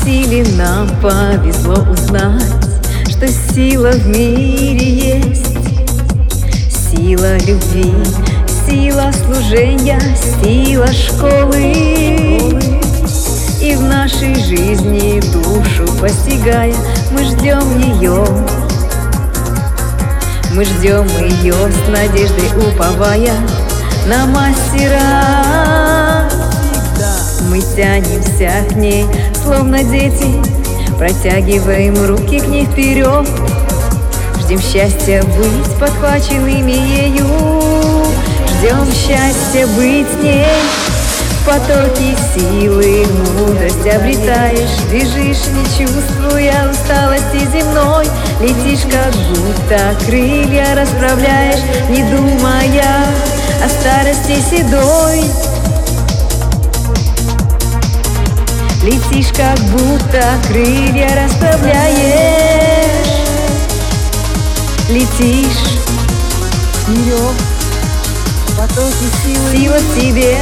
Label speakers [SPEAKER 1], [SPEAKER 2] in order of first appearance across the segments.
[SPEAKER 1] силе нам повезло узнать, что сила в мире есть. Сила любви, сила служения, сила школы. И в нашей жизни душу постигая, мы ждем ее. Мы ждем ее с надеждой, уповая на мастера. Мы тянемся к ней, словно дети, протягиваем руки к ней вперед. Ждем счастья быть подхваченными ею, ждем счастья быть с ней. В потоке силы мудрость обретаешь, бежишь, не чувствуя усталости земной. Летишь, как будто крылья расправляешь, не думая о старости седой. Летишь, как будто крылья расправляешь. Летишь вперед, потоки силы. Сила в тебе,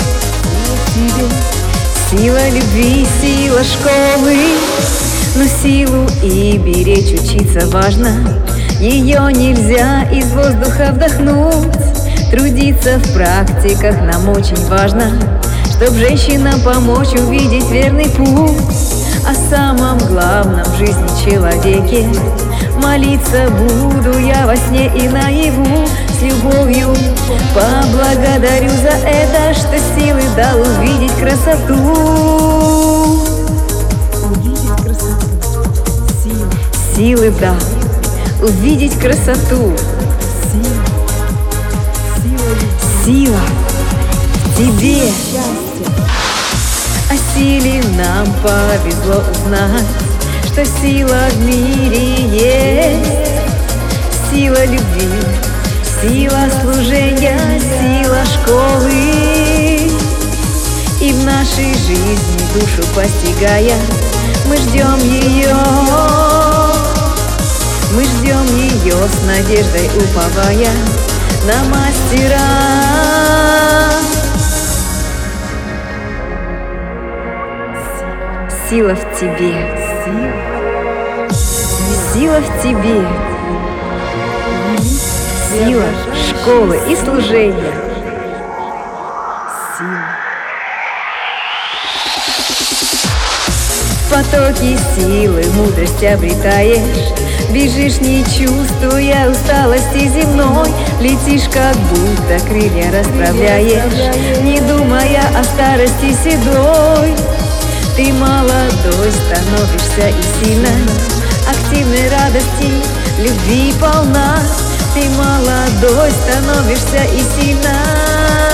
[SPEAKER 1] сила любви, сила школы. Но силу и беречь учиться важно, ее нельзя из воздуха вдохнуть. Трудиться в практиках нам очень важно, чтоб женщинам помочь увидеть верный путь. О самом главном в жизни человеке молиться буду я во сне и наяву. С любовью поблагодарю за это, что силы дал увидеть красоту. Увидеть красоту. Силы дал увидеть красоту. Сила в тебе. О силе нам повезло узнать, что сила в мире есть. Сила любви, сила служения, сила школы. И в нашей жизни душу постигая, мы ждем ее. Мы ждем ее с надеждой, уповая на мастера. Сила в тебе, сила в тебе, сила школы и служения. В потоке силы мудрость обретаешь, бежишь, не чувствуя усталости земной. Летишь, как будто крылья расправляешь, не думая о старости седой. Ты молодой становишься и сильной, активной радости, любви полна. Ты молодой становишься и сильной.